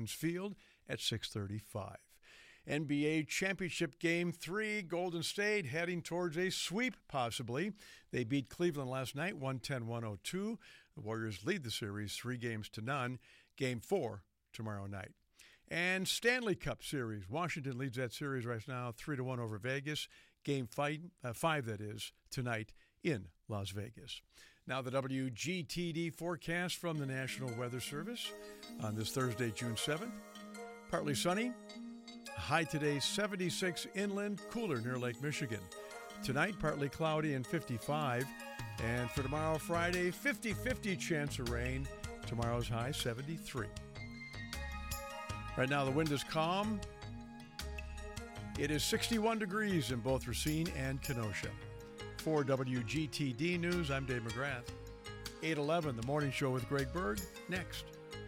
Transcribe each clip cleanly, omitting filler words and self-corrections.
Veterans Field at 6:35. NBA Championship Game 3, Golden State heading towards a sweep, possibly. They beat Cleveland last night, 110-102. The Warriors lead the series 3-0. Game 4 tomorrow night. And Stanley Cup Series. Washington leads that series right now 3-1 over Vegas. Game 5, that is, tonight in Las Vegas. Now the WGTD forecast from the National Weather Service on this Thursday, June 7th. Partly sunny. High today 76 inland, cooler near Lake Michigan. Tonight, partly cloudy and 55. And for tomorrow, Friday, 50-50 chance of rain. Tomorrow's high 73. Right now, the wind is calm. It is 61 degrees in both Racine and Kenosha. For WGTD News, I'm Dave McGrath. 8:11, The Morning Show with Greg Berg, next.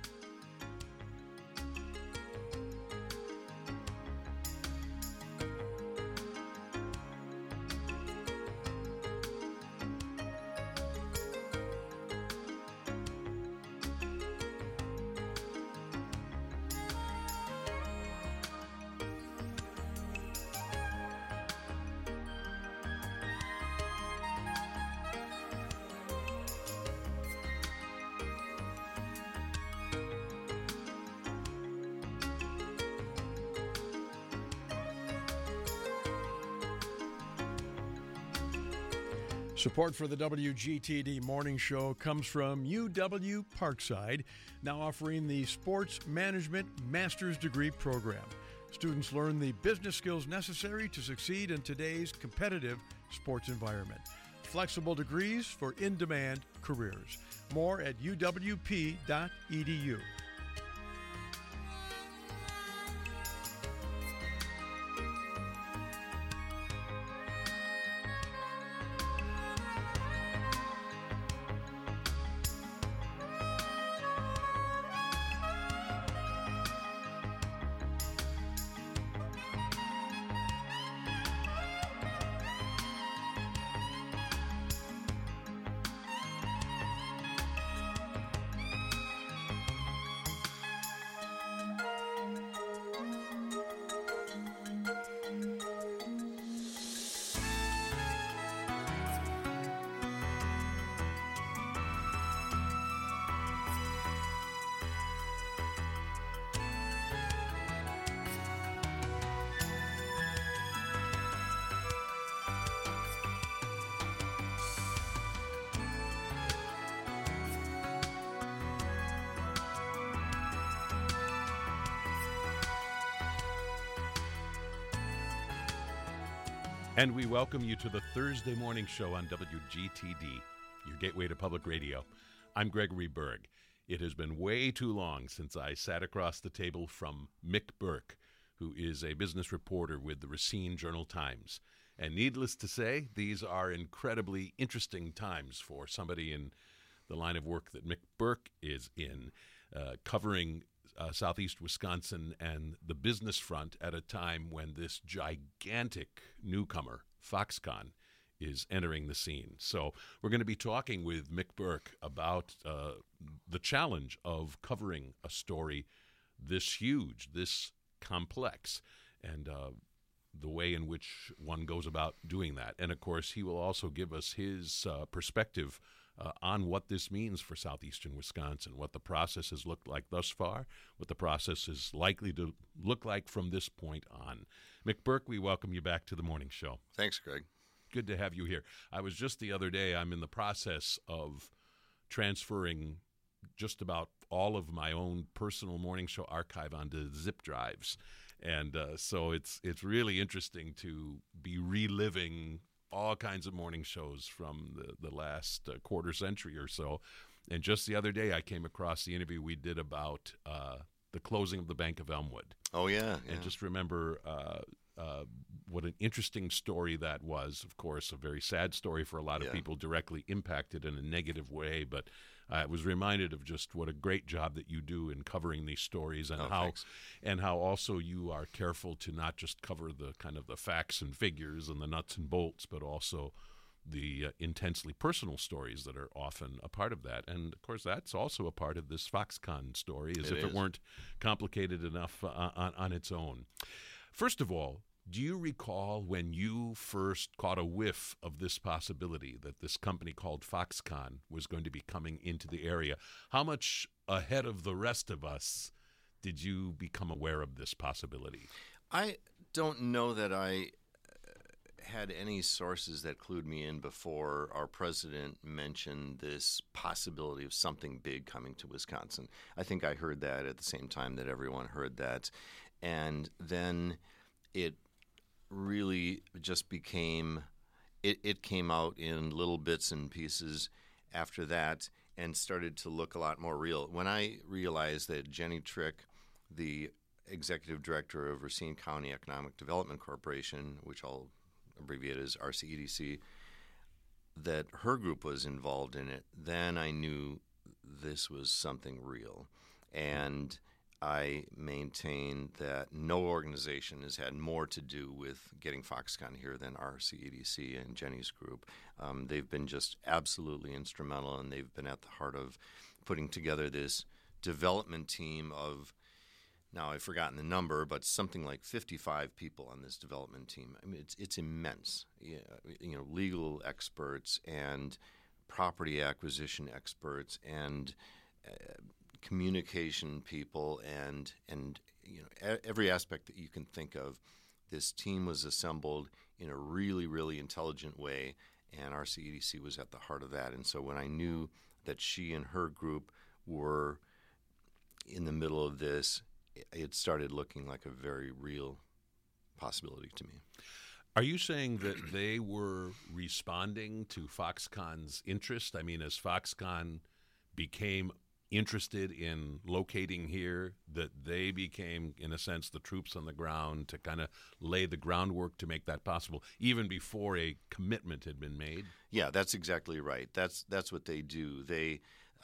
Support for the WGTD Morning Show comes from UW Parkside, now offering the Sports Management Master's Degree program. Students learn the business skills necessary to succeed in today's competitive sports environment. Flexible degrees for in-demand careers. More at uwp.edu. And we welcome you to the Thursday morning show on WGTD, your gateway to public radio. I'm Gregory Berg. It has been way too long since I sat across the table from Mick Burke, who is a business reporter with the Racine Journal-Times. And needless to say, these are incredibly interesting times for somebody in the line of work that Mick Burke is in, covering southeast Wisconsin and the business front at a time when this gigantic newcomer, Foxconn, is entering the scene. So we're going to be talking with Mick Burke about the challenge of covering a story this huge, this complex, and the way in which one goes about doing that. And, of course, he will also give us his perspective on what this means for southeastern Wisconsin, what the process has looked like thus far, what the process is likely to look like from this point on. Mick Burke, we welcome you back to the morning show. Thanks, Greg. Good to have you here. I was just the other day, I'm in the process of transferring just about all of my own personal morning show archive onto zip drives. And so it's really interesting to be reliving all kinds of morning shows from the last quarter century or so. And just the other day, I came across the interview we did about the closing of the Bank of Elmwood. Oh, yeah. And just remember what an interesting story that was. Of course, a very sad story for a lot of people directly impacted in a negative way. But I was reminded of just what a great job that you do in covering these stories, and how also you are careful to not just cover the kind of the facts and figures and the nuts and bolts, but also the intensely personal stories that are often a part of that. And, of course, that's also a part of this Foxconn story, as if it weren't complicated enough on its own. First of all, do you recall when you first caught a whiff of this possibility that this company called Foxconn was going to be coming into the area? How much ahead of the rest of us did you become aware of this possibility? I don't know that I had any sources that clued me in before our president mentioned this possibility of something big coming to Wisconsin. I think I heard that at the same time that everyone heard that. And then it really just became, it came out in little bits and pieces after that and started to look a lot more real. When I realized that Jenny Trick, the executive director of Racine County Economic Development Corporation, which I'll abbreviate as RCEDC, that her group was involved in it, then I knew this was something real. And I maintain that no organization has had more to do with getting Foxconn here than RCEDC and Jenny's group. They've been just absolutely instrumental, and they've been at the heart of putting together this development team of, now I've forgotten the number, but something like 55 people on this development team. I mean, it's immense. Legal experts and property acquisition experts and communication people and every aspect that you can think of. This team was assembled in a really, really intelligent way, and RCEDC was at the heart of that. And so when I knew that she and her group were in the middle of this, it started looking like a very real possibility to me. Are you saying that they were responding to Foxconn's interest? I mean, as Foxconn became interested in locating here, that they became, in a sense, the troops on the ground to kind of lay the groundwork to make that possible, even before a commitment had been made? Yeah, that's exactly right. That's what they do. They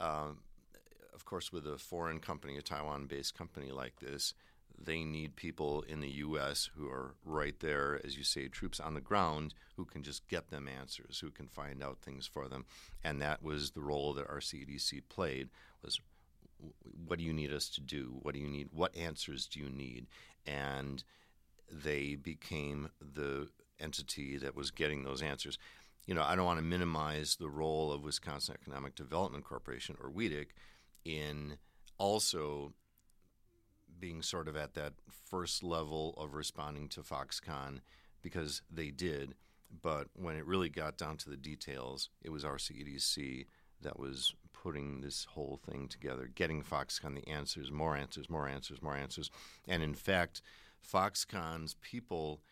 of course, with a foreign company, a Taiwan-based company like this, they need people in the U.S. who are right there, as you say, troops on the ground who can just get them answers, who can find out things for them. And that was the role that RCEDC played, was what do you need us to do? What do you need? What answers do you need? And they became the entity that was getting those answers. I don't want to minimize the role of Wisconsin Economic Development Corporation, or WEDC, in also being sort of at that first level of responding to Foxconn, because they did. But when it really got down to the details, it was RCEDC that was putting this whole thing together, getting Foxconn the answers, more answers, more answers, more answers. And in fact, Foxconn's people,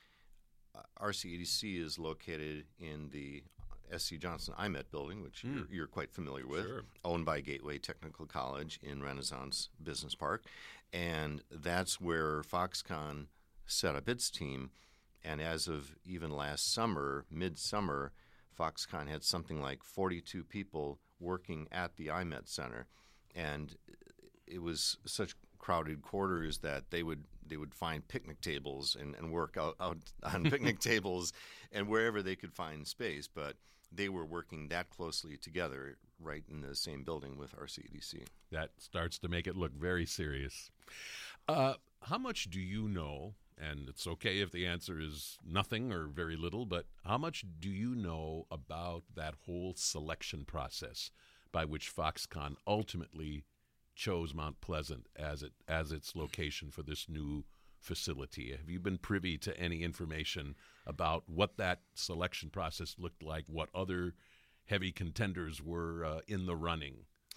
RCEDC is located in the S.C. Johnson IMET building, which you're quite familiar with, Sure. Owned by Gateway Technical College in Renaissance Business Park. And that's where Foxconn set up its team. And as of even last summer, midsummer, Foxconn had something like 42 people working at the IMET Center. And it was such crowded quarters that they would find picnic tables and work out on picnic tables and wherever they could find space. But they were working that closely together right in the same building with RCEDC. That starts to make it look very serious. How much do you know, and it's okay if the answer is nothing or very little, but how much do you know about that whole selection process by which Foxconn ultimately chose Mount Pleasant as its location for this new facility? Have you been privy to any information about what that selection process looked like, what other heavy contenders were in the running?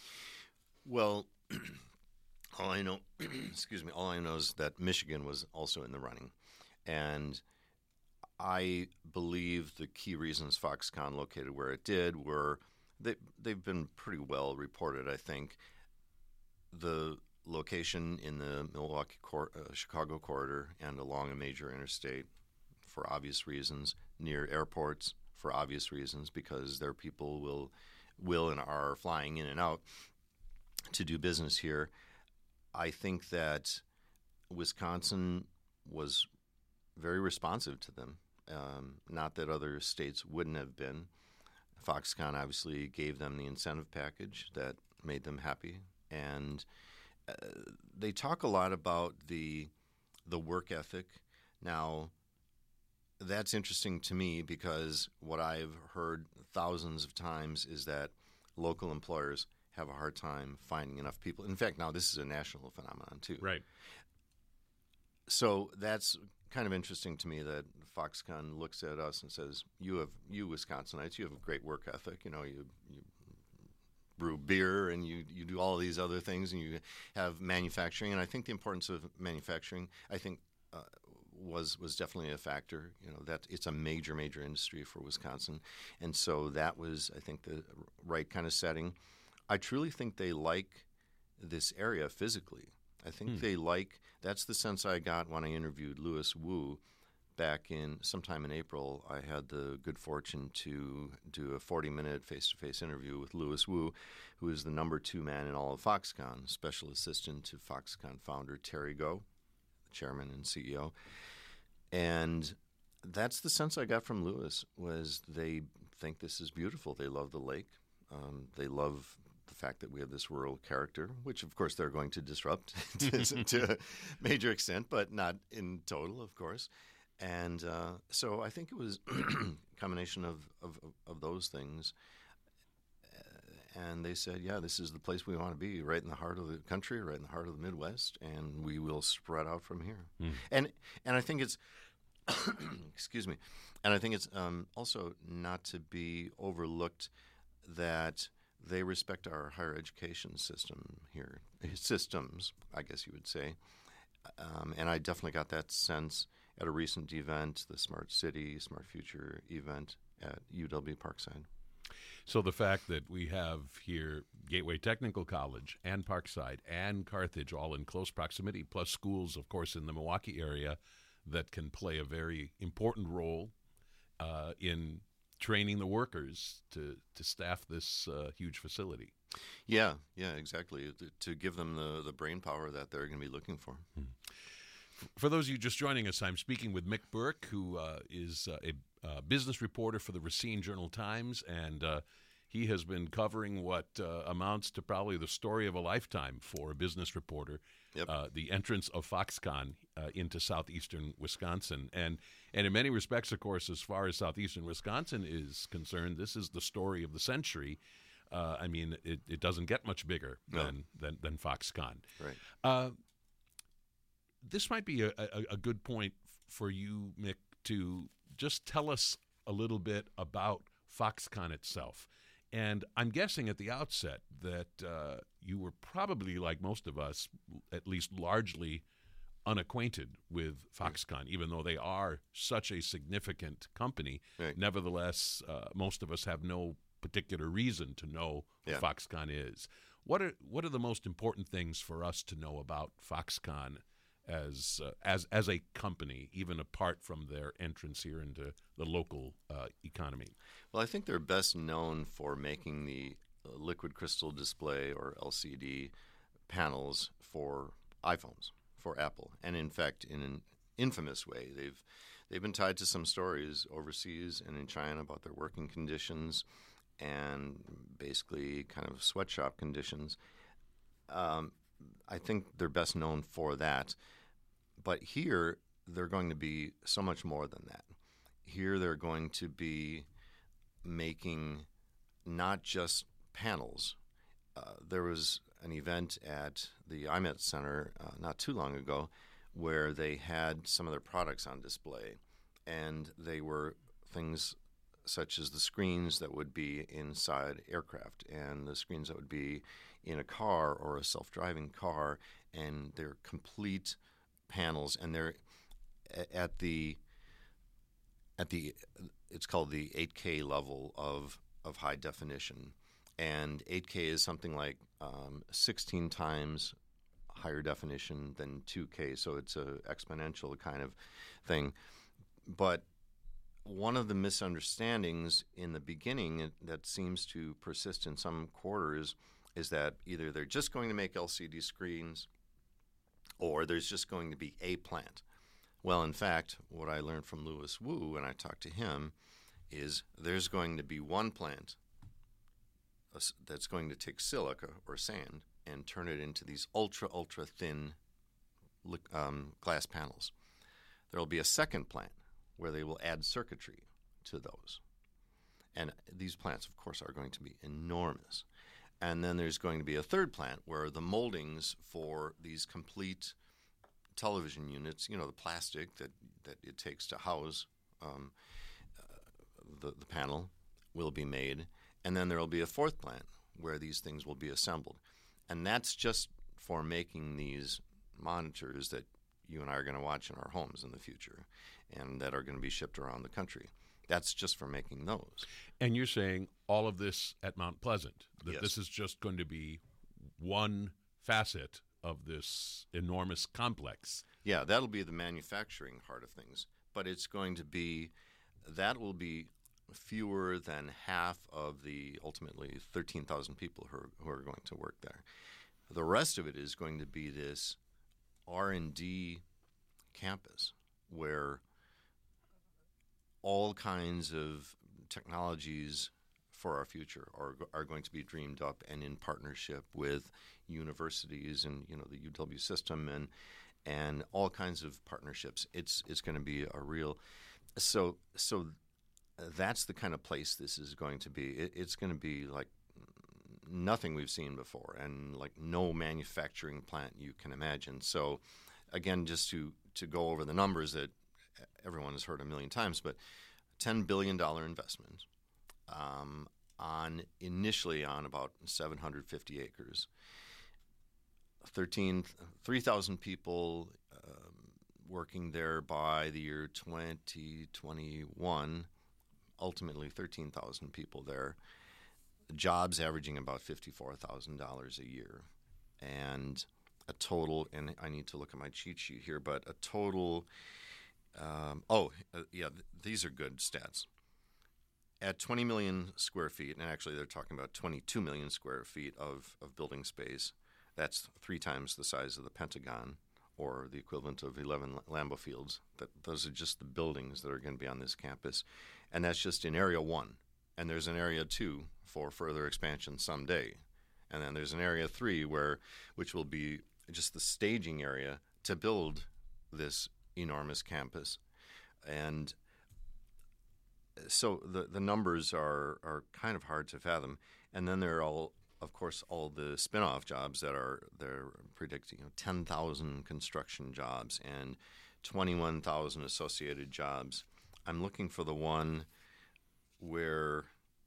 Well, all I know is that Michigan was also in the running. And I believe the key reasons Foxconn located where it did were they've been pretty well reported, I think. The location in the Chicago corridor and along a major interstate for obvious reasons, near airports for obvious reasons, because their people will and are flying in and out to do business here. I think that Wisconsin was very responsive to them. Not that other states wouldn't have been. Foxconn obviously gave them the incentive package that made them happy, and they talk a lot about the work ethic. Now, that's interesting to me because what I've heard thousands of times is that local employers have a hard time finding enough people. In fact, now this is a national phenomenon too. Right. So that's kind of interesting to me that Foxconn looks at us and says, you Wisconsinites, you have a great work ethic. You know, you brew beer and you do all these other things, and you have manufacturing. And I think the importance of manufacturing, I think, was definitely a factor. You know, that it's a major industry for Wisconsin, and so that was, I think, the right kind of setting. I truly think they like this area physically. I think they like. That's the sense I got when I interviewed Louis Wu back in sometime in April. I had the good fortune to do a 40-minute face-to-face interview with Louis Wu, who is the number 2 man in all of Foxconn, special assistant to Foxconn founder Terry Goh, the chairman and CEO. And that's the sense I got from Louis, was they think this is beautiful. They love the lake. They love the fact that we have this rural character, which of course they're going to disrupt to a major extent, but not in total, of course. And so I think it was a combination of those things. And they said, yeah, this is the place we want to be, right in the heart of the country, right in the heart of the Midwest, and we will spread out from here. And I think it's, excuse me, and I think it's also not to be overlooked that they respect our higher education system here, systems, I guess you would say. And I definitely got that sense at a recent event, the Smart City, Smart Future event at UW Parkside. So the fact that we have here Gateway Technical College and Parkside and Carthage all in close proximity, plus schools, of course, in the Milwaukee area that can play a very important role in training the workers to staff this huge facility. Yeah, exactly. To give them the brain power that they're going to be looking for. For those of you just joining us, I'm speaking with Mick Burke, who is a business reporter for the Racine Journal-Times, and he has been covering what amounts to probably the story of a lifetime for a business reporter, the entrance of Foxconn into southeastern Wisconsin. And in many respects, of course, as far as southeastern Wisconsin is concerned, this is the story of the century. I mean, it doesn't get much bigger than Foxconn. Right. This might be a good point for you, Mick, to just tell us a little bit about Foxconn itself. And I'm guessing at the outset that you were probably, like most of us, at least largely unacquainted with Foxconn, even though they are such a significant company. Right. Nevertheless, most of us have no particular reason to know who Foxconn is. What are the most important things for us to know about Foxconn as a company, even apart from their entrance here into the local economy? Well, I think they're best known for making the liquid crystal display, or LCD, panels for iPhones, for Apple. And in fact, in an infamous way, they've been tied to some stories overseas and in China about their working conditions and basically kind of sweatshop conditions. I think they're best known for that. But here, they're going to be so much more than that. Here, they're going to be making not just panels. There was an event at the IMET Center not too long ago where they had some of their products on display. And they were things such as the screens that would be inside aircraft and the screens that would be in a car or a self-driving car, and they're complete panels, and they're at the it's called the 8K level of high definition, and 8K is something like 16 times higher definition than 2K, so it's a exponential kind of thing. But one of the misunderstandings in the beginning that seems to persist in some quarters is that either they're just going to make LCD screens or there's just going to be a plant. Well, in fact, what I learned from Louis Wu when I talked to him is there's going to be one plant that's going to take silica or sand and turn it into these ultra thin glass panels. There will be a second plant where they will add circuitry to those. And these plants, of course, are going to be enormous. And then there's going to be a third plant where the moldings for these complete television units, the plastic that it takes to house the panel, will be made. And then there will be a fourth plant where these things will be assembled. And that's just for making these monitors that you and I are going to watch in our homes in the future and that are going to be shipped around the country. That's just for making those. And you're saying all of this at Mount Pleasant, that Yes. This is just going to be one facet of this enormous complex. Yeah, that'll be the manufacturing part of things. But it's going to be, that will be fewer than half of the ultimately 13,000 people who are going to work there. The rest of it is going to be this R&D campus where all kinds of technologies for our future are going to be dreamed up and in partnership with universities and the UW system and all kinds of partnerships. It's going to be a real so that's the kind of place this is going to be. It's going to be like nothing we've seen before and like no manufacturing plant you can imagine. So again, just to go over the numbers that everyone has heard a million times, but $10 billion investment initially on about 750 acres, 3,000 people working there by the year 2021, ultimately 13,000 people there, jobs averaging about $54,000 a year, and a total, and I need to look at my cheat sheet here, but a total, these are good stats. At 20 million square feet, and actually they're talking about 22 million square feet of building space, that's 3 times the size of the Pentagon, or the equivalent of 11 Lambeau Fields. Those are just the buildings that are going to be on this campus. And that's just in Area 1. And there's an Area 2 for further expansion someday. And then there's an Area 3 which will be just the staging area to build this enormous campus. And so the numbers are kind of hard to fathom. And then there are of course, all the spin-off jobs they're predicting, 10,000 construction jobs and 21,000 associated jobs. I'm looking for the one where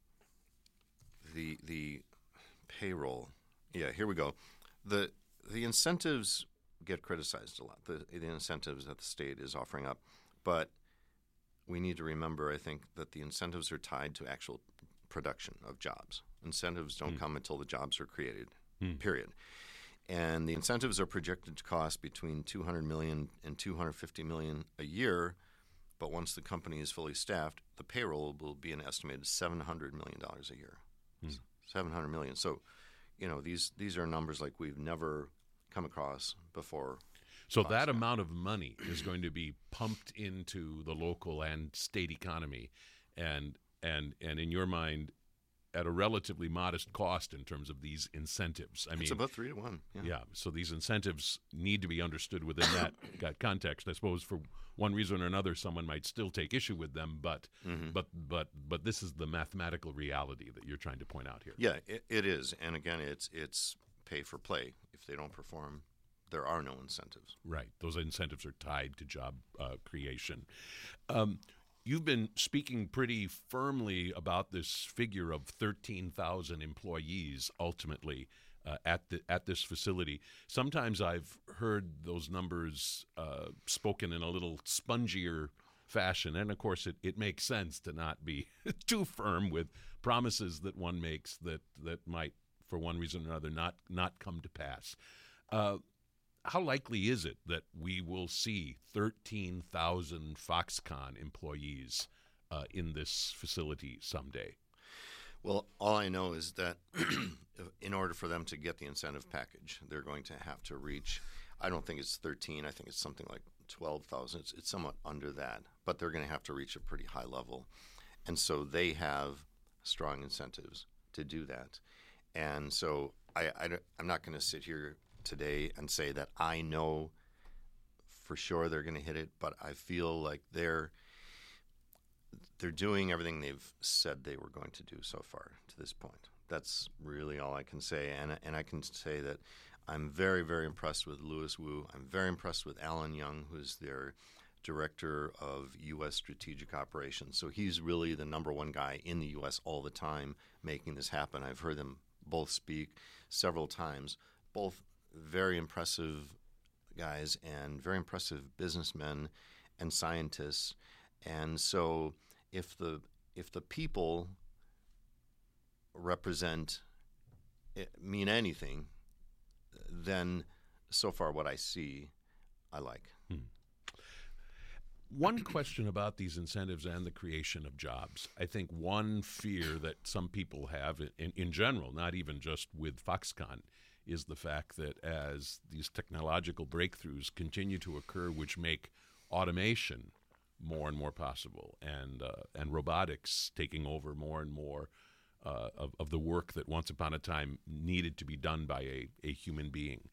the payroll. Yeah, here we go. The incentives get criticized a lot. The incentives that the state is offering up, but we need to remember, I think, that the incentives are tied to actual production of jobs. Incentives don't come until the jobs are created, period. And the incentives are projected to cost between $200 million and $250 million a year, but once the company is fully staffed, the payroll will be an estimated $700 million a year. $700 million. So, these are numbers like we've never come across before. So that amount of money is going to be pumped into the local and state economy, and in your mind, at a relatively modest cost in terms of these incentives. It's about 3 to 1. Yeah. So these incentives need to be understood within that context. I suppose for one reason or another, someone might still take issue with them, but this is the mathematical reality that you're trying to point out here. Yeah, it is. And again, it's pay for play. If they don't perform, there are no incentives. Right. Those incentives are tied to job creation. You've been speaking pretty firmly about this figure of 13,000 employees ultimately at this facility. Sometimes I've heard those numbers spoken in a little spongier fashion, and of course it makes sense to not be too firm with promises that one makes that might, for one reason or another, not come to pass. How likely is it that we will see 13,000 Foxconn employees in this facility someday? Well, all I know is that in order for them to get the incentive package, they're going to have to reach, I don't think it's 13, I think it's something like 12,000. It's somewhat under that, but they're going to have to reach a pretty high level. And so they have strong incentives to do that. And so I'm not going to sit here today and say that I know for sure they're going to hit it, but I feel like they're doing everything they've said they were going to do so far to this point. That's really all I can say. And I can say that I'm very, very impressed with Louis Wu. I'm very impressed with Alan Young, who's their Director of U.S. Strategic Operations. So he's really the number one guy in the U.S. all the time making this happen. I've heard them both speak several times, both very impressive guys and very impressive businessmen and scientists. And so if the people mean anything, then so far what I see, I like. One question about these incentives and the creation of jobs. I think one fear that some people have in general, not even just with Foxconn, is the fact that as these technological breakthroughs continue to occur, which make automation more and more possible, and robotics taking over more and more of the work that once upon a time needed to be done by a human being.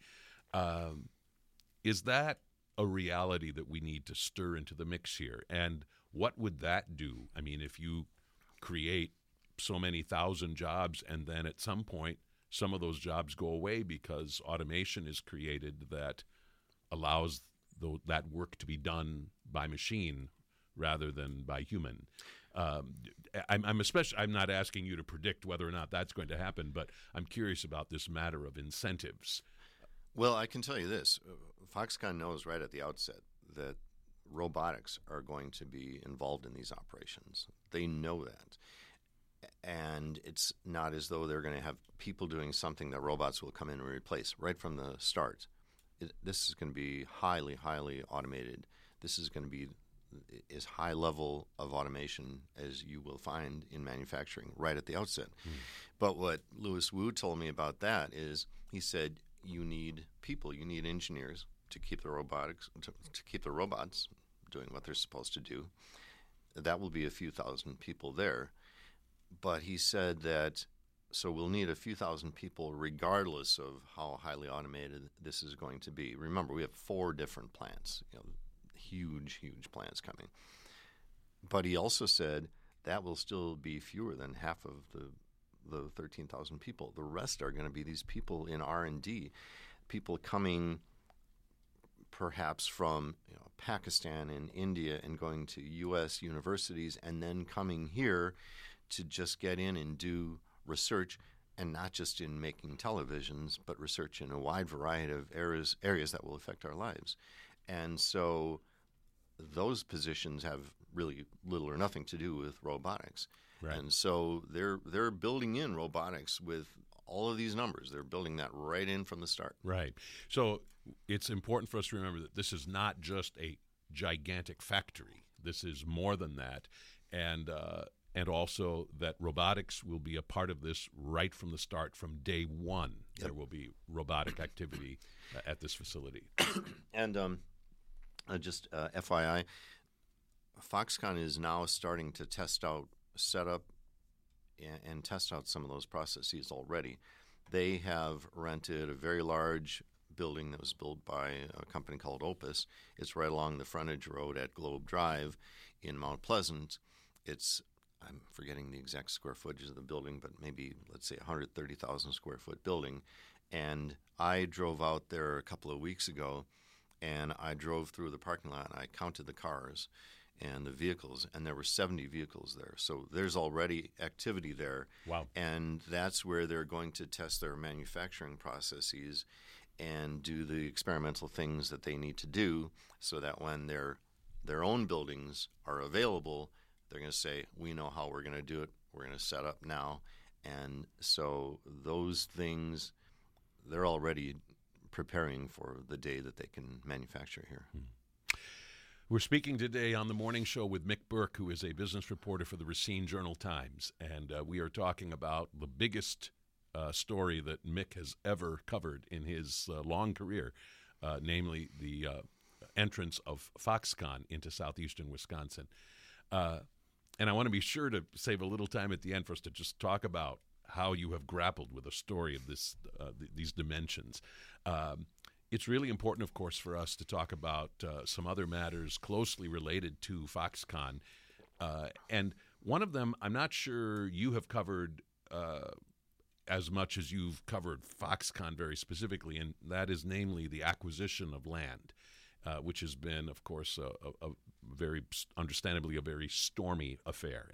Is that a reality that we need to stir into the mix here? And what would that do? I mean, if you create so many thousand jobs and then at some point some of those jobs go away because automation is created that allows that work to be done by machine rather than by human. I'm not asking you to predict whether or not that's going to happen, but I'm curious about this matter of incentives. Well, I can tell you this. Foxconn knows right at the outset that robotics are going to be involved in these operations. They know that. And it's not as though they're going to have people doing something that robots will come in and replace right from the start. This is going to be highly, highly automated. This is going to be as high level of automation as you will find in manufacturing right at the outset. But what Louis Wu told me about that is he said, you need people, you need engineers to keep the robots doing what they're supposed to do. That will be a few thousand people there. But he said that, so we'll need a few thousand people regardless of how highly automated this is going to be. Remember, we have 4 different plants, huge, huge plants coming. But he also said that will still be fewer than half of the 13,000 people. The rest are going to be these people in R&D, people coming perhaps from Pakistan and India and going to U.S. universities and then coming here to just get in and do research, and not just in making televisions, but research in a wide variety of areas that will affect our lives. And so those positions have really little or nothing to do with robotics. Right. And so they're building in robotics with all of these numbers. They're building that right in from the start. Right. So it's important for us to remember that this is not just a gigantic factory. This is more than that. And also that robotics will be a part of this right from the start. From day one, Yep. There will be robotic activity at this facility. And just FYI, Foxconn is now starting to set up and test out some of those processes already. They have rented a very large building that was built by a company called Opus. It's right along the frontage road at Globe Drive in Mount Pleasant. I'm forgetting the exact square footage of the building, but maybe, let's say, 130,000 square foot building. And I drove out there a couple of weeks ago, and I drove through the parking lot, and I counted the cars and the vehicles, and there were 70 vehicles there. So there's already activity there. Wow. And that's where they're going to test their manufacturing processes and do the experimental things that they need to do so that when their own buildings are available, they're going to say, we know how we're going to do it. We're going to set up now. And so those things, they're already preparing for the day that they can manufacture here. We're speaking today on the morning show with Mick Burke, who is a business reporter for the Racine Journal-Times. And we are talking about the biggest story that Mick has ever covered in his long career, namely the entrance of Foxconn into southeastern Wisconsin. And I want to be sure to save a little time at the end for us to just talk about how you have grappled with a story of this, these dimensions. It's really important, of course, for us to talk about some other matters closely related to Foxconn. And one of them, I'm not sure you have covered as much as you've covered Foxconn very specifically, and that is namely the acquisition of land, which has been, of course, a very, understandably, a very stormy affair.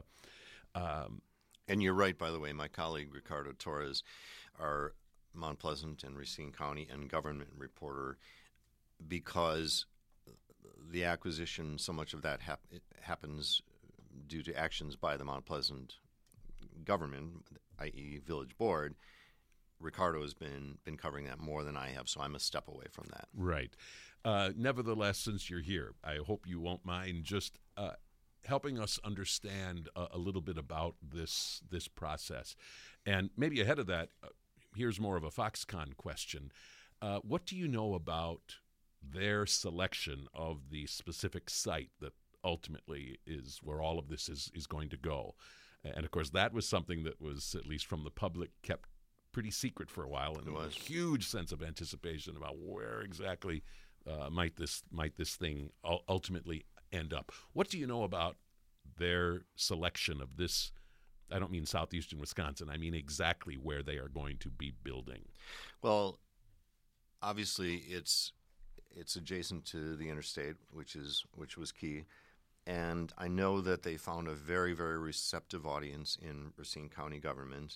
And you're right, by the way, my colleague Ricardo Torres, our Mount Pleasant and Racine County and government reporter, because the acquisition, so much of that happens due to actions by the Mount Pleasant government, i.e. Village Board. Ricardo has been covering that more than I have, so I'm a step away from that. Right. Nevertheless, since you're here, I hope you won't mind just helping us understand a little bit about this process. And maybe ahead of that, here's more of a Foxconn question. What do you know about their selection of the specific site that ultimately is where all of this is going to go? And, of course, that was something that was, at least from the public, kept pretty secret for a while. And there was a huge sense of anticipation about where exactly might this thing ultimately end up. What do you know about their selection of this? I don't mean southeastern Wisconsin. I mean exactly where they are going to be building. Well, obviously it's adjacent to the interstate, which was key. And I know that they found a very, very receptive audience in Racine County government.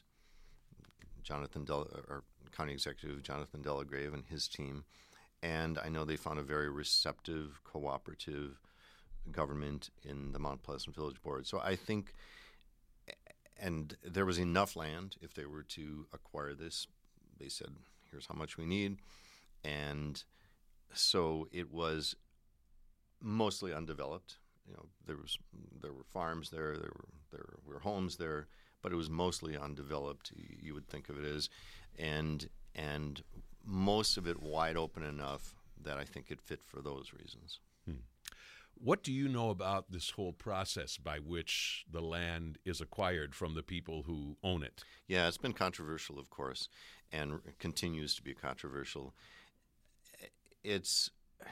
Our County Executive Jonathan Delagrave and his team. And I know they found a very receptive, cooperative government in the Mount Pleasant Village Board. So I think, and there was enough land if they were to acquire this. They said, here's how much we need. And so it was mostly undeveloped. There were farms there were homes there, but it was mostly undeveloped. You would think of it as, and most of it wide open enough that I think it fit for those reasons. What do you know about this whole process by which the land is acquired from the people who own it? Yeah, it's been controversial, of course, and continues to be controversial. It's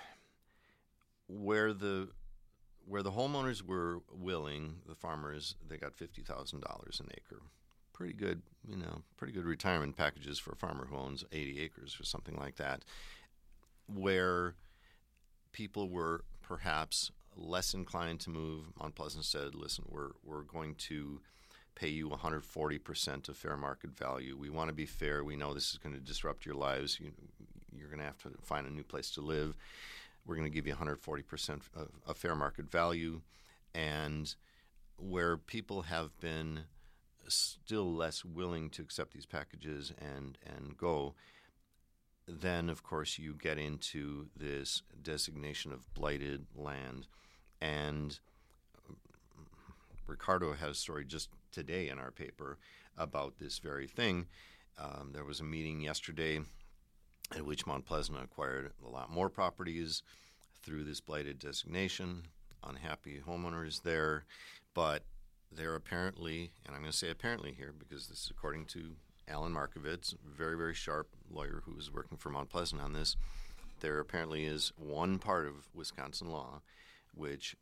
where the homeowners were willing, the farmers, they got $50,000 an acre. Pretty good retirement packages for a farmer who owns 80 acres or something like that. Where people were perhaps less inclined to move, Mount Pleasant said, listen, we're going to pay you 140% of fair market value. We want to be fair. We know this is going to disrupt your lives. You're going to have to find a new place to live. We're going to give you 140% of fair market value. And where people have been still less willing to accept these packages and go, then, of course, you get into this designation of blighted land. And Ricardo had a story just today in our paper about this very thing. There was a meeting yesterday at which Mount Pleasant acquired a lot more properties through this blighted designation, unhappy homeowners there. But they're apparently, and I'm going to say apparently here because this is according to Alan Markovitz, a very, very sharp lawyer who was working for Mount Pleasant on this, there apparently is one part of Wisconsin law which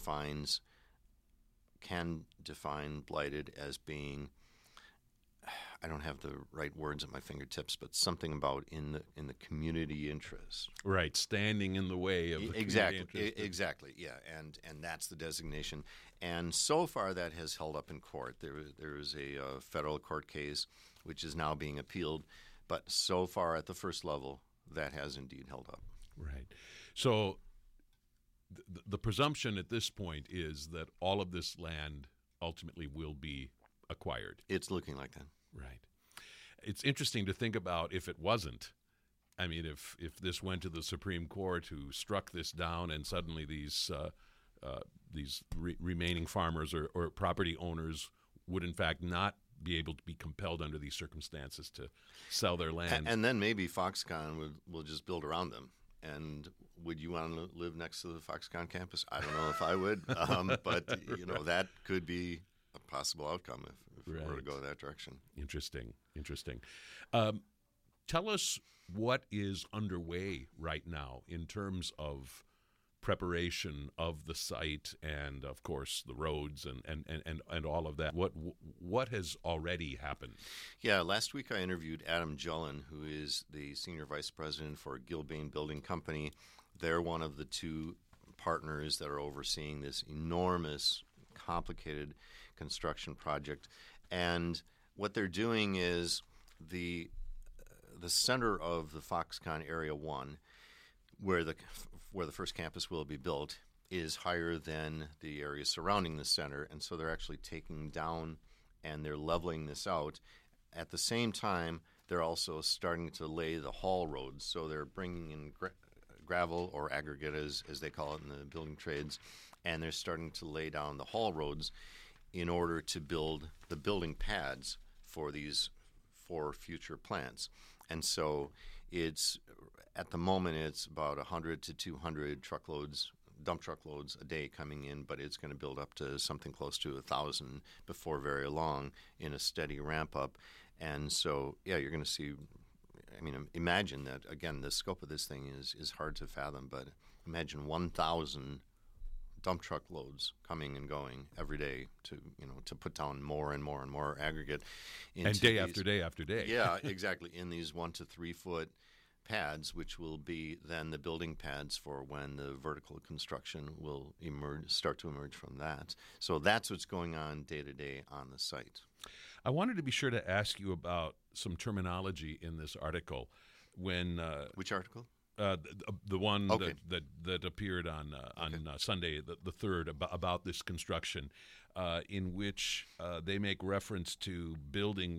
can define blighted as being, I don't have the right words at my fingertips, but something about in the community interest. Right, standing in the way of the community interest. Exactly, yeah, and that's the designation. And so far that has held up in court. There is a federal court case which is now being appealed, but so far at the first level, that has indeed held up. Right. So the presumption at this point is that all of this land ultimately will be acquired. It's looking like that. Right. It's interesting to think about if it wasn't. I mean, if this went to the Supreme Court, who struck this down, and suddenly these remaining farmers or property owners would in fact not be able to be compelled under these circumstances to sell their land. And then maybe Foxconn will just build around them and would you want to live next to the Foxconn campus? I don't know if I would, but that could be a possible outcome if we were to go that direction. Interesting. Tell us what is underway right now in terms of preparation of the site and, of course, the roads and all of that. What has already happened? Yeah, last week I interviewed Adam Jullen, who is the Senior Vice President for Gilbane Building Company. They're one of the two partners that are overseeing this enormous, complicated construction project. And what they're doing is the center of the Foxconn Area 1, where the first campus will be built, is higher than the area surrounding the center, and so they're actually taking down and they're leveling this out. At the same time, they're also starting to lay the haul roads, so they're bringing in gravel or aggregate, as they call it in the building trades, and they're starting to lay down the haul roads in order to build the building pads for these 4 future plants. And so at the moment, it's about 100 to 200 dump truckloads a day coming in, but it's going to build up to something close to 1,000 before very long in a steady ramp up. And so, yeah, you're going to see, imagine that, again, the scope of this thing is hard to fathom, but imagine 1,000 dump truck loads coming and going every day to put down more and more and more aggregate. And day after day after day. Yeah, exactly, in these 1 to 3 foot pads, which will be then the building pads for when the vertical construction will start to emerge from that. So that's what's going on day to day on the site. I wanted to be sure to ask you about some terminology in this article. Which article? The one okay. that appeared on Sunday, the 3rd, about this construction, in which they make reference to building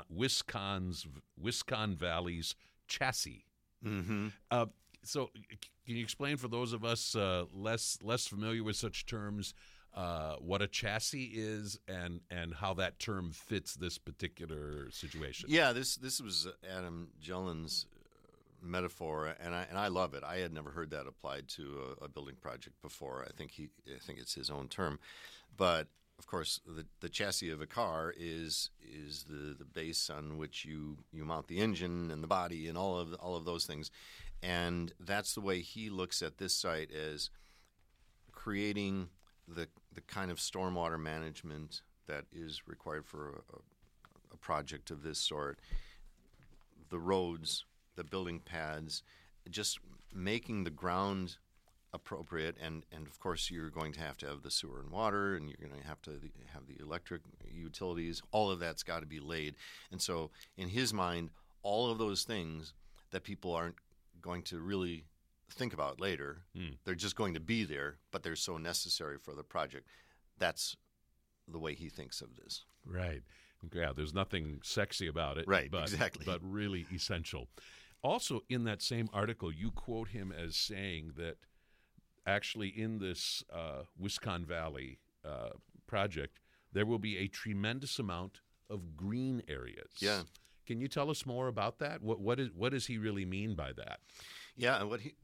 Wisconn Valley's chassis. Mm-hmm. So, can you explain for those of us less familiar with such terms what a chassis is and how that term fits this particular situation? Yeah, this was Adam Jullen's metaphor, and I love it. I had never heard that applied to a building project before. I think it's his own term, but of course the chassis of a car is the base on which you mount the engine and the body and all of those things, and that's the way he looks at this site, as creating the kind of stormwater management that is required for a project of this sort. The roads, the building pads, just making the ground appropriate, and of course you're going to have the sewer and water, and you're going to have the electric utilities. All of that's got to be laid. And so in his mind, all of those things that people aren't going to really think about later, they're just going to be there, but they're so necessary for the project. That's the way he thinks of this. Right. Yeah, there's nothing sexy about it. Right, but, exactly. But really essential. Also, in that same article, you quote him as saying that actually in this Wisconn Valley project, there will be a tremendous amount of green areas. Yeah. Can you tell us more about that? What does he really mean by that? Yeah, and what he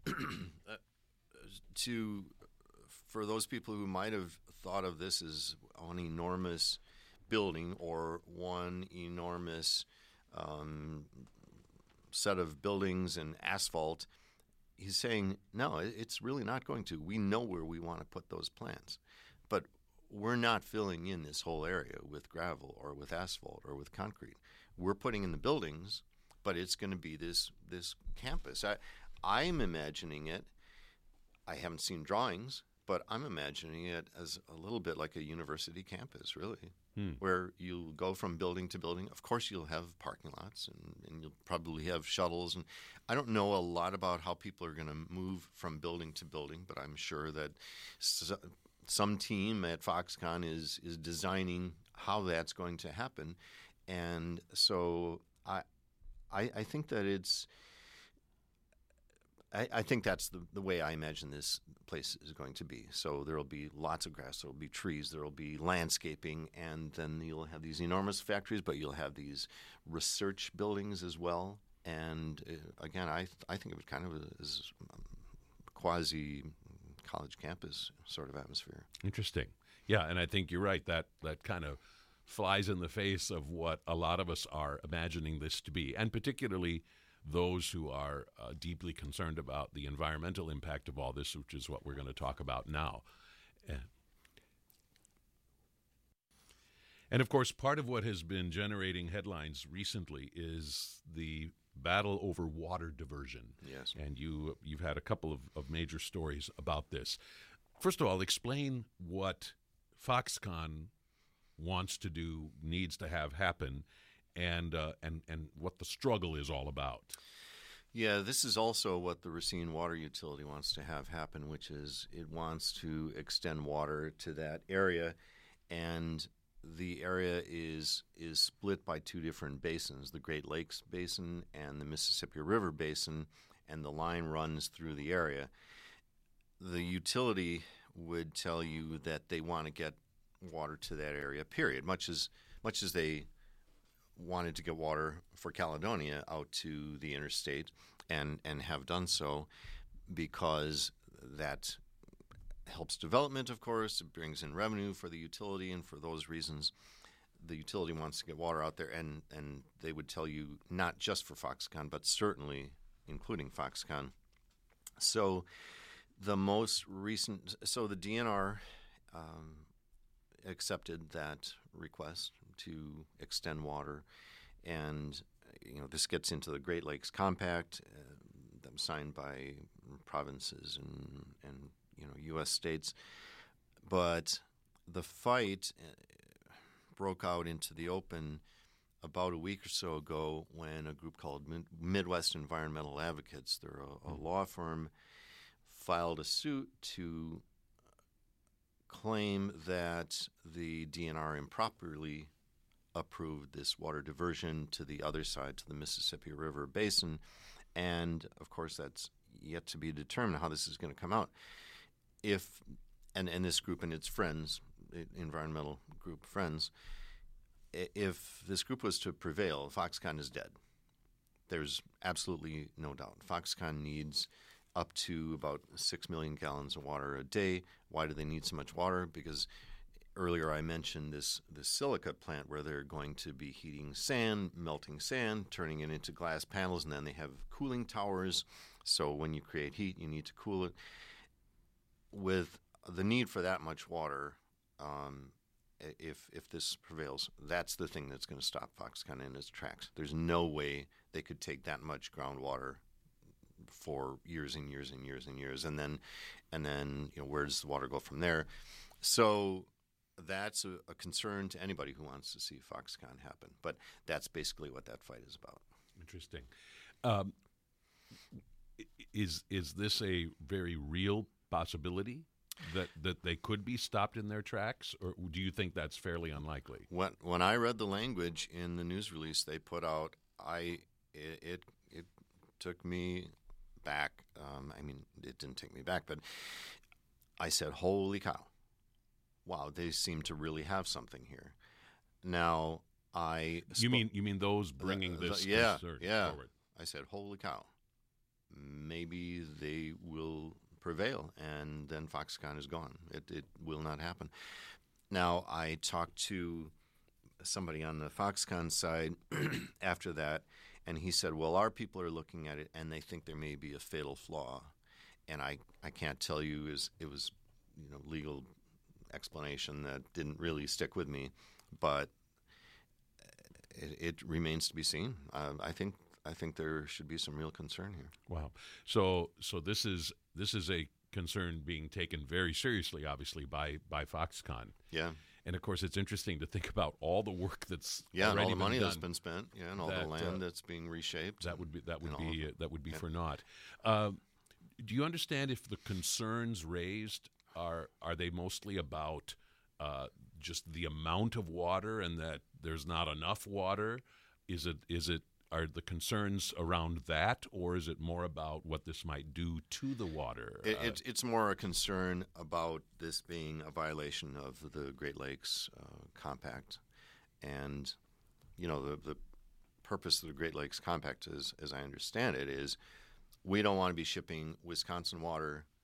for those people who might have thought of this as one enormous building or one enormous set of buildings and asphalt, he's saying, no, it's really not going to. We know where we want to put those plants, but we're not filling in this whole area with gravel or with asphalt or with concrete. We're putting in the buildings, but it's going to be this campus. I'm imagining it. I haven't seen drawings, but I'm imagining it as a little bit like a university campus, really, where you'll go from building to building. Of course, you'll have parking lots, and you'll probably have shuttles. And I don't know a lot about how people are going to move from building to building, but I'm sure that some team at Foxconn is designing how that's going to happen. And so I think that it's – I think that's the way I imagine this place is going to be. So there will be lots of grass, there will be trees, there will be landscaping, and then you'll have these enormous factories, but you'll have these research buildings as well. And again, I think of it kind of as quasi-college campus sort of atmosphere. Interesting. Yeah, and I think you're right. That kind of flies in the face of what a lot of us are imagining this to be, and particularly those who are deeply concerned about the environmental impact of all this, which is what we're going to talk about now. And of course, part of what has been generating headlines recently is the battle over water diversion. Yes. And you've had a couple of major stories about this. First of all, explain what Foxconn wants to do, needs to have happen, and what the struggle is all about. Yeah, this is also what the Racine Water Utility wants to have happen, which is it wants to extend water to that area, and the area is split by two different basins, the Great Lakes Basin and the Mississippi River Basin, and the line runs through the area. The utility would tell you that they want to get water to that area, period, much as they wanted to get water for Caledonia out to the interstate and have done so, because that helps development, of course. It brings in revenue for the utility, and for those reasons, the utility wants to get water out there, and they would tell you not just for Foxconn, but certainly including Foxconn. So the most recent, the DNR accepted that request to extend water, and this gets into the Great Lakes Compact that was signed by provinces and U.S. states. But the fight broke out into the open about a week or so ago when a group called Midwest Environmental Advocates, they're a law firm, filed a suit to claim that the DNR improperly approved this water diversion to the other side, to the Mississippi River Basin. And, of course, that's yet to be determined how this is going to come out. And this group and its friends, environmental group friends, if this group was to prevail, Foxconn is dead. There's absolutely no doubt. Foxconn needs up to about 6 million gallons of water a day. Why do they need so much water? Because earlier I mentioned this silica plant where they're going to be heating sand, melting sand, turning it into glass panels, and then they have cooling towers. So when you create heat, you need to cool it. With the need for that much water, if this prevails, that's the thing that's going to stop Foxconn in its tracks. There's no way they could take that much groundwater for years and years and years and years, and then where does the water go from there? So that's a concern to anybody who wants to see Foxconn happen. But that's basically what that fight is about. Interesting. Is this a very real possibility that they could be stopped in their tracks, or do you think that's fairly unlikely? When I read the language in the news release they put out, it took me back. It didn't take me back, but I said, "Holy cow! Wow, they seem to really have something here." Now, you mean those bringing this forward? I said, "Holy cow! Maybe they will prevail, and then Foxconn is gone. It will not happen." Now, I talked to somebody on the Foxconn side after that, and he said, well, our people are looking at it, and they think there may be a fatal flaw. And I can't tell you, it was legal explanation that didn't really stick with me, but it remains to be seen. I think there should be some real concern here. Wow. So this is a concern being taken very seriously, obviously, by Foxconn. Yeah. And of course, it's interesting to think about all the work that's and all the money done, that's been spent, and all the land that's being reshaped. That would be for naught. Do you understand if the concerns raised are they mostly about just the amount of water and that there's not enough water? Are the concerns around that, or is it more about what this might do to the water? It's more a concern about this being a violation of the Great Lakes Compact. And, the purpose of the Great Lakes Compact, as I understand it, is we don't want to be shipping Wisconsin water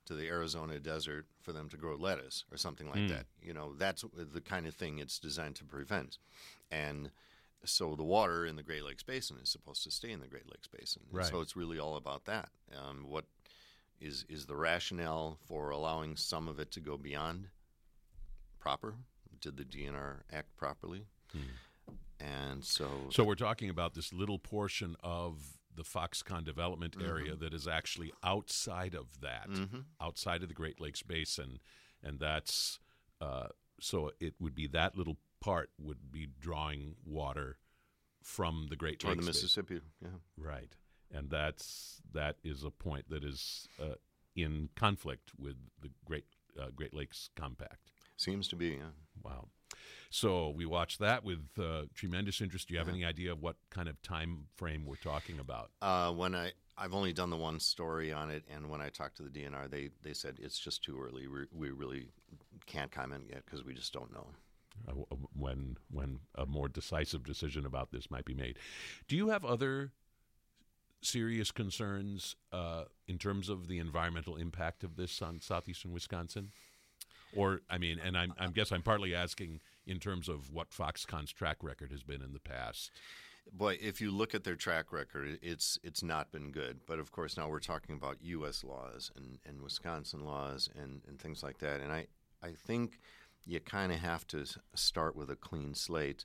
to the Arizona desert for them to grow lettuce or something like that. That's the kind of thing it's designed to prevent. And so the water in the Great Lakes Basin is supposed to stay in the Great Lakes Basin. Right. So it's really all about that. What is the rationale for allowing some of it to go beyond proper? Did the DNR act properly? And so we're talking about this little portion of the Foxconn development area that is actually outside of that, outside of the Great Lakes Basin, and that's so it would be that little part would be drawing water from the Great Lakes the Mississippi, Basin. Right, and that is a point that is in conflict with the Great Lakes Compact. Seems to be, yeah. Wow. So we watched that with tremendous interest. Do you have any idea of what kind of time frame we're talking about? I've only done the one story on it, and when I talked to the DNR, they said it's just too early. We really can't comment yet because we just don't know. When a more decisive decision about this might be made. Do you have other serious concerns in terms of the environmental impact of this on southeastern Wisconsin? Or, I mean, and I guess I'm partly asking in terms of what Foxconn's track record has been in the past. Boy, if you look at their track record, it's not been good. But, of course, now we're talking about U.S. laws and Wisconsin laws and things like that. And I think you kind of have to start with a clean slate.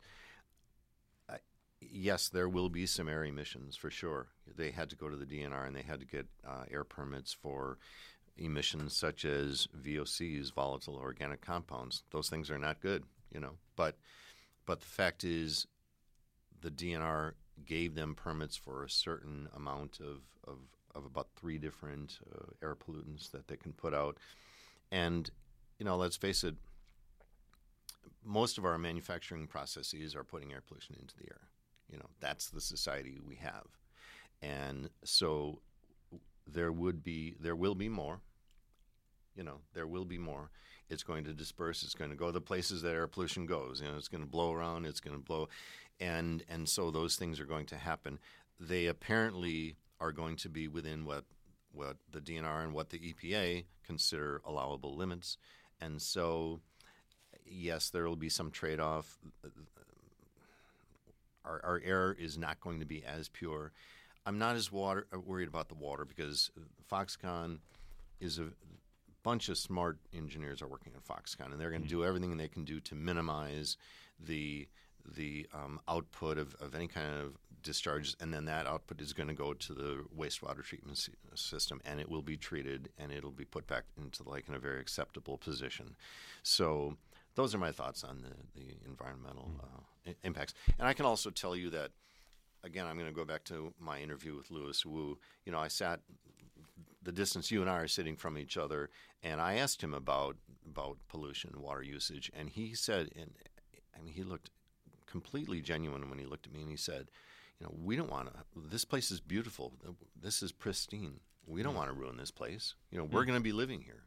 Yes, there will be some air emissions for sure. They had to go to the DNR and they had to get air permits for emissions such as VOCs, volatile organic compounds. Those things are not good, But the fact is, the DNR gave them permits for a certain amount of about 3 different air pollutants that they can put out. And, let's face it, most of our manufacturing processes are putting air pollution into the air. That's the society we have. And so there will be more. There will be more. It's going to disperse. It's going to go the places that air pollution goes. It's going to blow around. It's going to blow. And so those things are going to happen. They apparently are going to be within what the DNR and what the EPA consider allowable limits. And so, yes, there will be some trade-off. Our air is not going to be as pure. I'm not as worried about the water because Foxconn is a bunch of smart engineers are working at Foxconn, and they're going to do everything they can do to minimize the output of any kind of discharges, and then that output is going to go to the wastewater treatment system, and it will be treated, and it'll be put back into the lake in a very acceptable position. So those are my thoughts on the environmental impacts. And I can also tell you that, again, I'm going to go back to my interview with Louis Wu. I sat the distance you and I are sitting from each other, and I asked him about pollution, water usage, and he said, and he looked completely genuine when he looked at me, and he said, we don't want to. This place is beautiful. This is pristine. We don't want to ruin this place. We're going to be living here.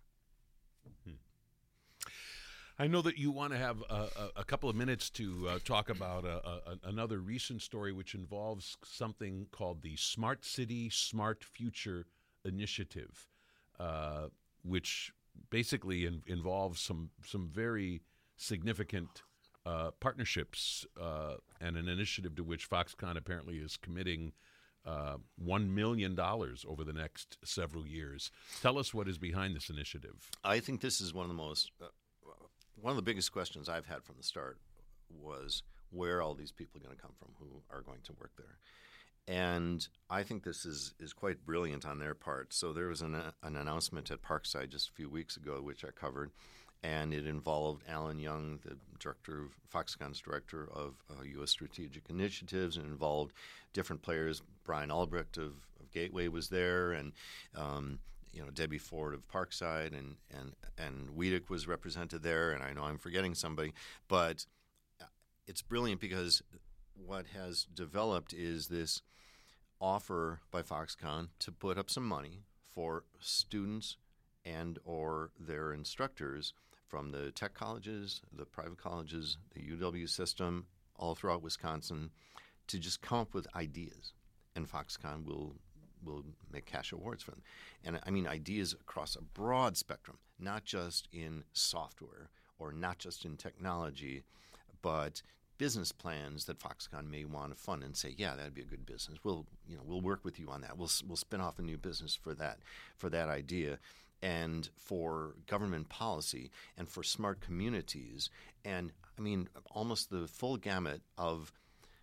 I know that you want to have a couple of minutes to talk about another recent story which involves something called the Smart City, Smart Future Initiative, which basically involves some very significant partnerships and an initiative to which Foxconn apparently is committing $1 million over the next several years. Tell us what is behind this initiative. I think this is one of the most one of the biggest questions I've had from the start was where are all these people going to come from who are going to work there? And I think this is quite brilliant on their part. So there was an announcement at Parkside just a few weeks ago, which I covered, and it involved Alan Young, the director of Foxconn's director of U.S. Strategic Initiatives, and involved different players. Brian Albrecht of Gateway was there, and Debbie Ford of Parkside, and Wiedek was represented there, and I know I'm forgetting somebody, but it's brilliant because what has developed is this offer by Foxconn to put up some money for students and or their instructors from the tech colleges, the private colleges, the UW system, all throughout Wisconsin, to just come up with ideas. And Foxconn will we'll make cash awards for them. And I mean ideas across a broad spectrum, not just in software or not just in technology, but business plans that Foxconn may want to fund and say, yeah, that'd be a good business. We'll work with you on that. We'll spin off a new business for that idea, and for government policy, and for smart communities, and I mean almost the full gamut of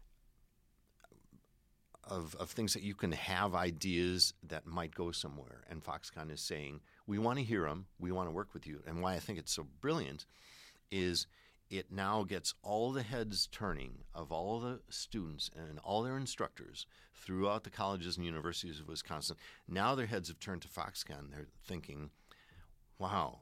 things that you can have ideas that might go somewhere. And Foxconn is saying, we want to hear them. We want to work with you. And why I think it's so brilliant is it now gets all the heads turning of all the students and all their instructors throughout the colleges and universities of Wisconsin. Now their heads have turned to Foxconn. They're thinking, wow,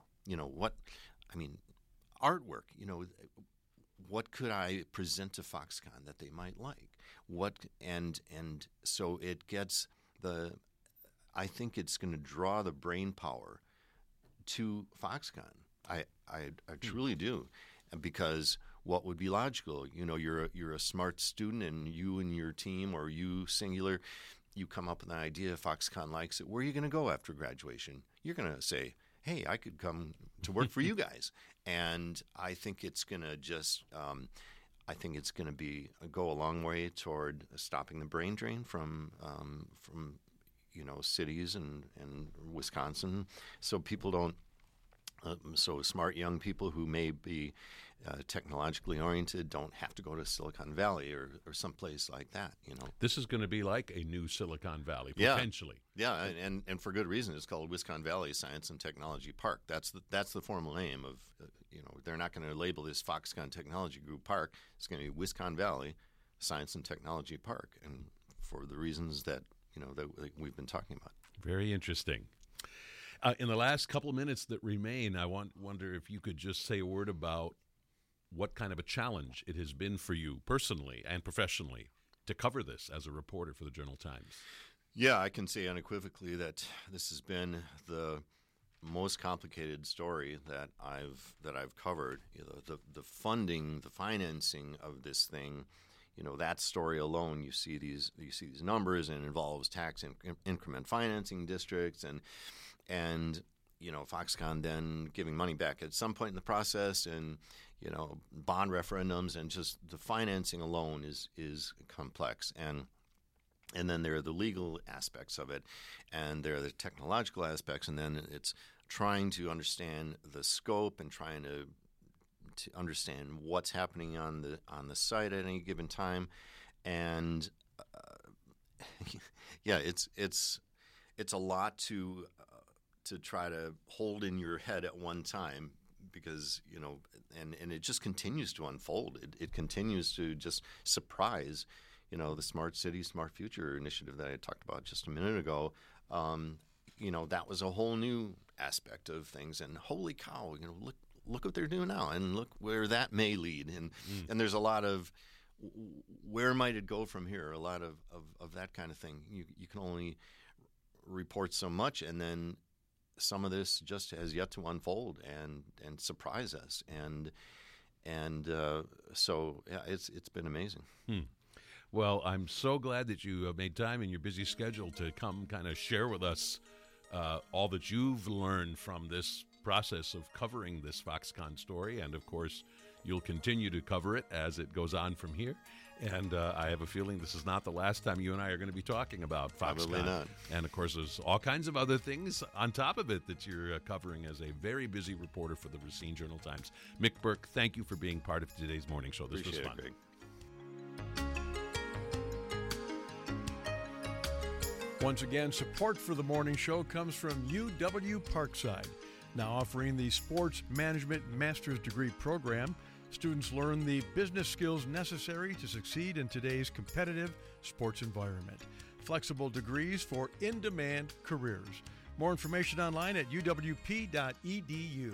artwork, what could I present to Foxconn that they might like? And so it gets I think it's going to draw the brain power to Foxconn. I truly do. Because what would be logical? You're a smart student, and you and your team, or you singular, you come up with an idea. Foxconn likes it. Where are you going to go after graduation? You're going to say, "Hey, I could come to work for you guys." And I think it's going to go a long way toward stopping the brain drain from cities and Wisconsin, so people don't. So smart young people who may be technologically oriented don't have to go to Silicon Valley or someplace like that. This is going to be like a new Silicon Valley, potentially. Yeah, and for good reason. It's called Wisconsin Valley Science and Technology Park. That's the formal name of. They're not going to label this Foxconn Technology Group Park. It's going to be Wisconsin Valley Science and Technology Park, and for the reasons that that we've been talking about. Very interesting. In the last couple of minutes that remain, I wonder if you could just say a word about what kind of a challenge it has been for you personally and professionally to cover this as a reporter for the Journal-Times. Yeah, I can say unequivocally that this has been the most complicated story that I've covered. The funding, the financing of this thing. That story alone, you see these numbers, and it involves tax increment financing districts and Foxconn then giving money back at some point in the process, and bond referendums, and just the financing alone is complex, and then there are the legal aspects of it, and there are the technological aspects, and then it's trying to understand the scope and trying to understand what's happening on the site at any given time, and it's a lot to try to hold in your head at one time, because and it just continues to unfold. It continues to just surprise. The Smart City, Smart Future initiative that I talked about just a minute ago. That was a whole new aspect of things, and holy cow! Look what they're doing now, and look where that may lead. And there's a lot of where might it go from here? A lot of that kind of thing. You can only report so much, and then some of this just has yet to unfold and surprise us. So yeah, it's been amazing. Well, I'm so glad that you made time in your busy schedule to come kind of share with us all that you've learned from this process of covering this Foxconn story. And, of course, you'll continue to cover it as it goes on from here. And I have a feeling this is not the last time you and I are going to be talking about Foxconn. Probably not. And, of course, there's all kinds of other things on top of it that you're covering as a very busy reporter for the Racine Journal-Times. Mick Burke, thank you for being part of today's morning show. This Appreciate was fun. It, Greg. Once again, support for the morning show comes from UW Parkside, now offering the Sports Management Master's Degree program. Students learn the business skills necessary to succeed in today's competitive sports environment. Flexible degrees for in-demand careers. More information online at uwp.edu.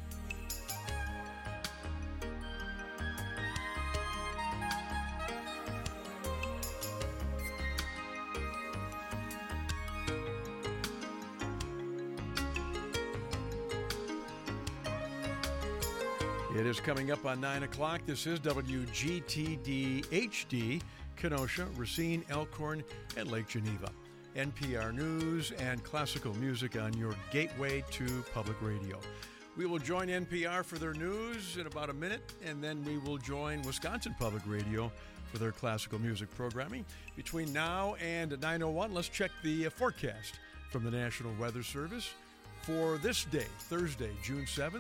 It is coming up on 9 o'clock. This is WGTD HD, Kenosha, Racine, Elkhorn, and Lake Geneva. NPR News, and classical music on your gateway to public radio. We will join NPR for their news in about a minute, and then we will join Wisconsin Public Radio for their classical music programming. Between now and 9:01, let's check the forecast from the National Weather Service for this day, Thursday, June 7th.